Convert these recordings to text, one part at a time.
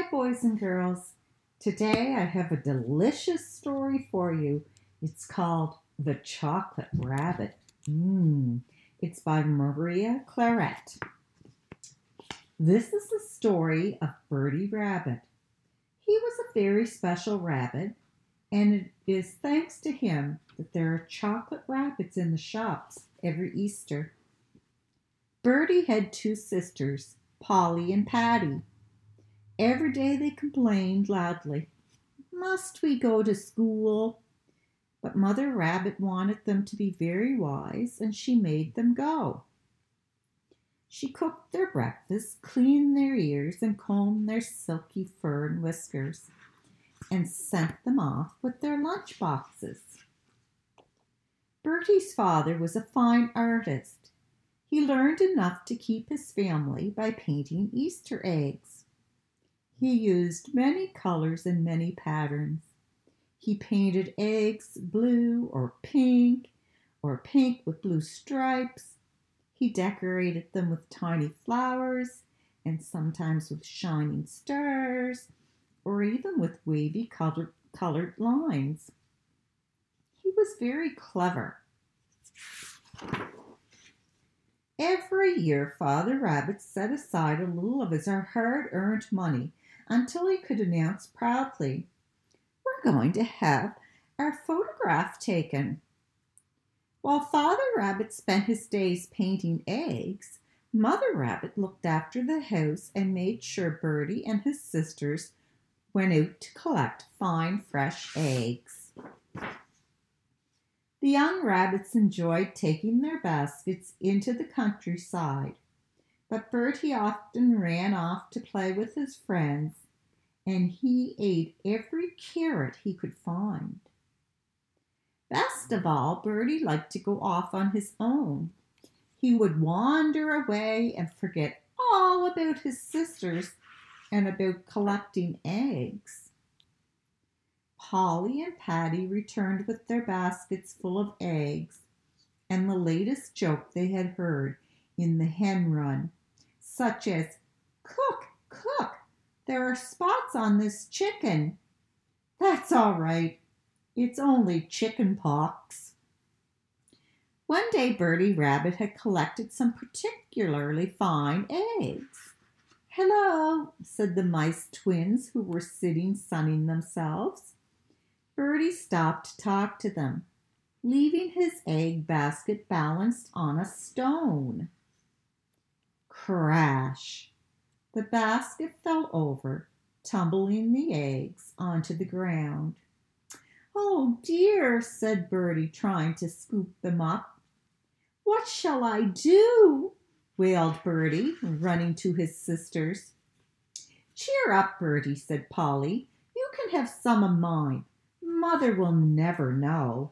Hi, boys and girls. Today I have a delicious story for you. It's called The Chocolate Rabbit. It's by Maria Claret. This is the story of Bertie Rabbit. He was a very special rabbit, and it is thanks to him that there are chocolate rabbits in the shops every Easter. Bertie had two sisters, Polly and Patty. Every day they complained loudly, "Must we go to school?" But Mother Rabbit wanted them to be very wise, and she made them go. She cooked their breakfast, cleaned their ears, and combed their silky fur and whiskers, and sent them off with their lunch boxes. Bertie's father was a fine artist. He learned enough to keep his family by painting Easter eggs. He used many colors and many patterns. He painted eggs blue or pink with blue stripes. He decorated them with tiny flowers and sometimes with shining stars or even with wavy colored lines. He was very clever. Every year, Father Rabbit set aside a little of his hard-earned money until he could announce proudly, "We're going to have our photograph taken." While Father Rabbit spent his days painting eggs, Mother Rabbit looked after the house and made sure Bertie and his sisters went out to collect fine, fresh eggs. The young rabbits enjoyed taking their baskets into the countryside, but Bertie often ran off to play with his friends, and he ate every carrot he could find. Best of all, Bertie liked to go off on his own. He would wander away and forget all about his sisters and about collecting eggs. Polly and Patty returned with their baskets full of eggs and the latest joke they had heard in the hen run, such as, "Cook, cook, there are spots on this chicken." "That's all right. It's only chicken pox." One day Bertie Rabbit had collected some particularly fine eggs. "Hello," said the mice twins who were sitting sunning themselves. Bertie stopped to talk to them, leaving his egg basket balanced on a stone. Crash! The basket fell over, tumbling the eggs onto the ground. "Oh dear," said Bertie, trying to scoop them up. "What shall I do?" wailed Bertie, running to his sisters. "Cheer up, Bertie," said Polly. "You can have some of mine. Mother will never know."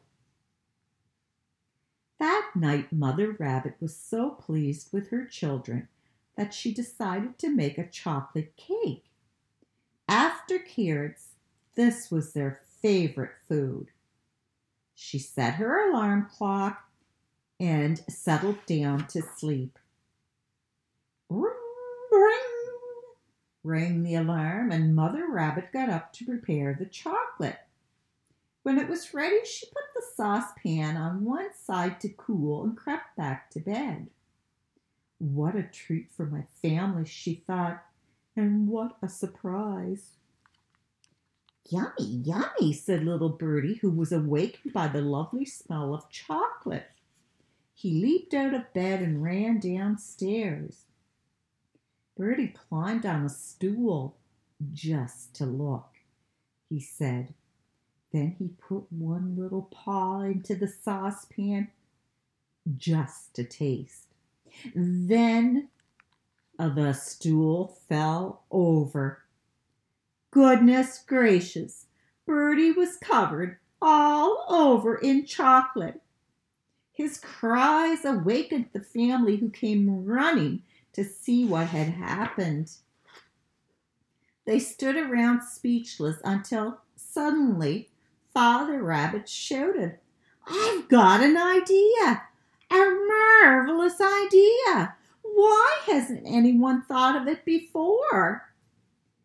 That night Mother Rabbit was so pleased with her children that she decided to make a chocolate cake. After carrots, this was their favorite food. She set her alarm clock and settled down to sleep. Ring, ring, rang the alarm, and Mother Rabbit got up to prepare the chocolate. When it was ready, she put the saucepan on one side to cool and crept back to bed. "What a treat for my family," she thought, "and what a surprise." "Yummy, yummy," said little Bertie, who was awakened by the lovely smell of chocolate. He leaped out of bed and ran downstairs. Bertie climbed on a stool just to look, he said. Then he put one little paw into the saucepan just to taste. Then the stool fell over. Goodness gracious! Bertie was covered all over in chocolate. His cries awakened the family, who came running to see what had happened. They stood around speechless until suddenly Father Rabbit shouted, "I've got an idea! A marvelous idea! Why hasn't anyone thought of it before?"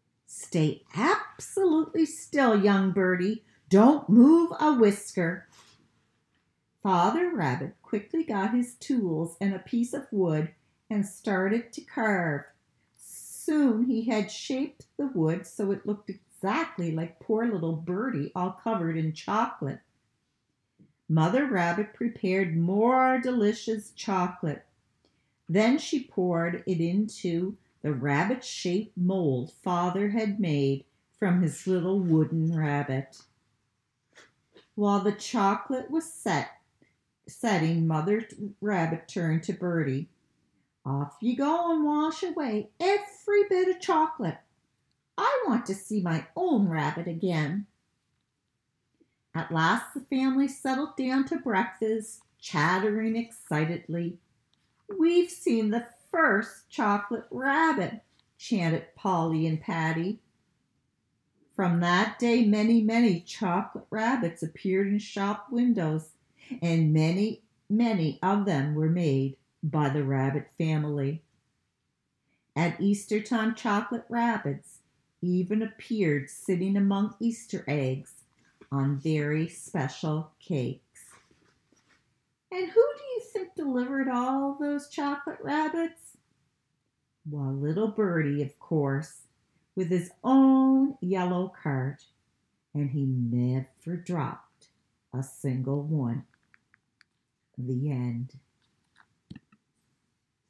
Stay absolutely still, young birdie. Don't move a whisker. Father Rabbit quickly got his tools and a piece of wood and started to carve. Soon he had shaped the wood so it looked exactly like poor little Birdie, all covered in chocolate. Mother Rabbit prepared more delicious chocolate. Then she poured it into the rabbit-shaped mold Father had made from his little wooden rabbit. While the chocolate was setting, Mother Rabbit turned to Birdie. Off you go and wash away every bit of chocolate. I want to see my own rabbit again. At last the family settled down to breakfast, chattering excitedly. We've seen the first chocolate rabbit, chanted Polly and Patty. From that day, many, many chocolate rabbits appeared in shop windows, and many, many of them were made by the rabbit family. At Easter time, chocolate rabbits even appeared sitting among Easter eggs on very special cakes. And who do you think delivered all those chocolate rabbits? Well, little Birdie, of course, with his own yellow cart, and he never dropped a single one. The end.